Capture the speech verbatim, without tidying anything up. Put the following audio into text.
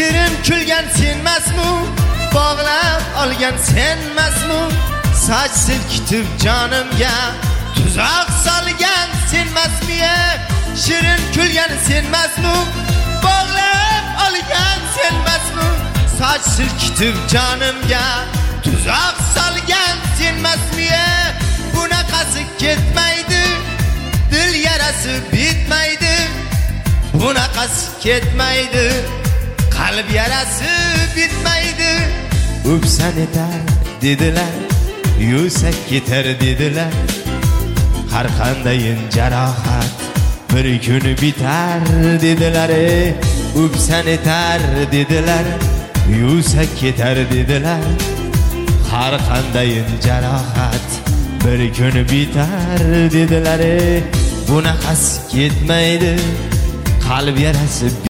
shirin kulgan senmasmi, bog'lab olgan senmasmi, soch silkitib jonimga tuzoq solgan senmasmi? Shirin kulgan senmasmi, bog'lab olgan senmasmi, soch silkitib jonimga tuzoq solgan senmasmi? Bunaqasi ketmaydi, dil yarasi bitmaydi. Bunaqasi ketmaydi, qalb yarasi bitmaydi. O'psan etar dedilar, yuvsak ketar dedilar. Har qandayin jarohat bir kun bitar dedilar. O'psan etar dedilar, yuvsak ketar dedilar. Har qandayin jarohat bir kun bitar dedilar. Bunaqasi ketmaydi, qalb yarasi